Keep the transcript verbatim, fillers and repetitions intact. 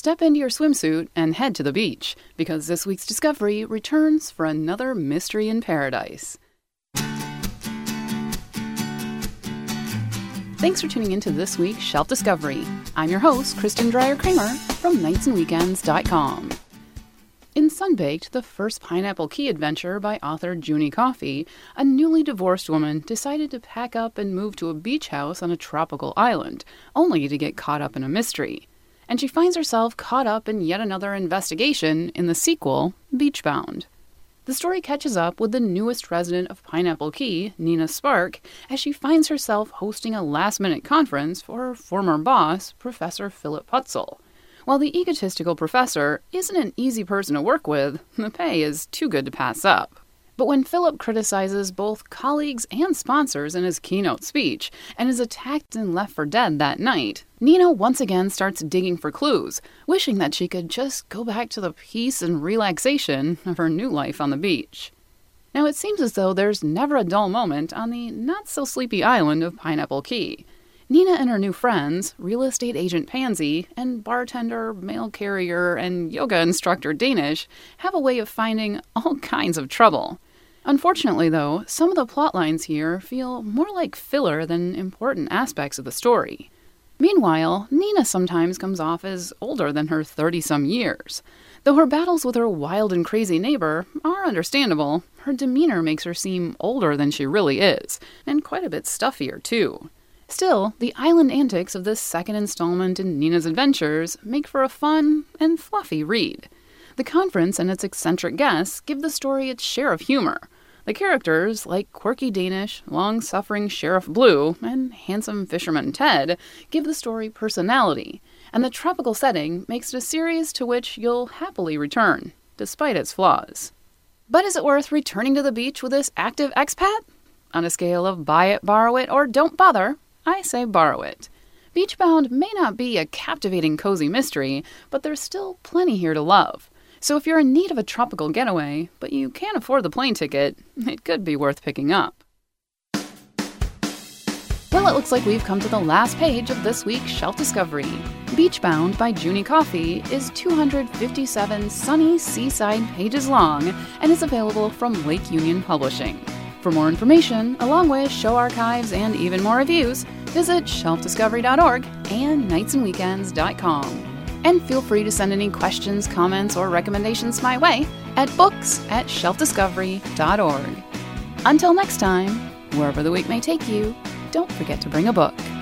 step into your swimsuit and head to the beach, because this week's discovery returns for another mystery in paradise. Thanks for tuning into this week's Shelf Discovery. I'm your host, Kristen Dreyer-Kramer from nights and weekends dot com. In Sunbaked, the first Pineapple Key adventure by author Junie Coffey, a newly divorced woman decided to pack up and move to a beach house on a tropical island, only to get caught up in a mystery. And she finds herself caught up in yet another investigation in the sequel, Beachbound. The story catches up with the newest resident of Pineapple Key, Nina Spark, as she finds herself hosting a last-minute conference for her former boss, Professor Philip Putzel. While the egotistical professor isn't an easy person to work with, the pay is too good to pass up. But when Philip criticizes both colleagues and sponsors in his keynote speech and is attacked and left for dead that night, Nina once again starts digging for clues, wishing that she could just go back to the peace and relaxation of her new life on the beach. Now, it seems as though there's never a dull moment on the not-so-sleepy island of Pineapple Key. Nina and her new friends, real estate agent Pansy, and bartender, mail carrier, and yoga instructor Danish, have a way of finding all kinds of trouble. Unfortunately, though, some of the plot lines here feel more like filler than important aspects of the story. Meanwhile, Nina sometimes comes off as older than her thirty-some years. Though her battles with her wild and crazy neighbor are understandable, her demeanor makes her seem older than she really is, and quite a bit stuffier, too. Still, the island antics of this second installment in Nina's adventures make for a fun and fluffy read. The conference and its eccentric guests give the story its share of humor. The characters, like quirky Danish, long-suffering Sheriff Blue, and handsome fisherman Ted, give the story personality, and the tropical setting makes it a series to which you'll happily return, despite its flaws. But is it worth returning to the beach with this active expat? On a scale of buy it, borrow it, or don't bother, I say borrow it. Beachbound may not be a captivating, cozy mystery, but there's still plenty here to love. So if you're in need of a tropical getaway, but you can't afford the plane ticket, it could be worth picking up. Well, it looks like we've come to the last page of this week's Shelf Discovery. Beachbound by Junie Coffey is two hundred fifty-seven sunny seaside pages long and is available from Lake Union Publishing. For more information, along with show archives and even more reviews, visit shelf discovery dot org and nights and weekends dot com. And feel free to send any questions, comments, or recommendations my way at books at shelf discovery dot org. Until next time, wherever the week may take you, don't forget to bring a book.